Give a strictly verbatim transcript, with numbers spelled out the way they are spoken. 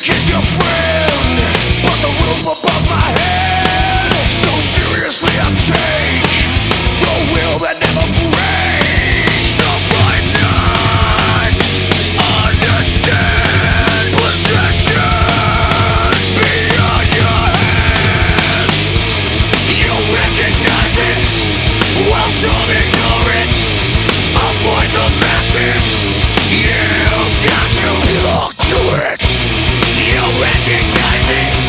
is your friend, but the roof above my head. So seriously I take the will that never breaks. So might not understand possession beyond your hands. You recognize it while some ignore it. Avoid the masses. You've got to look to it. You recognize it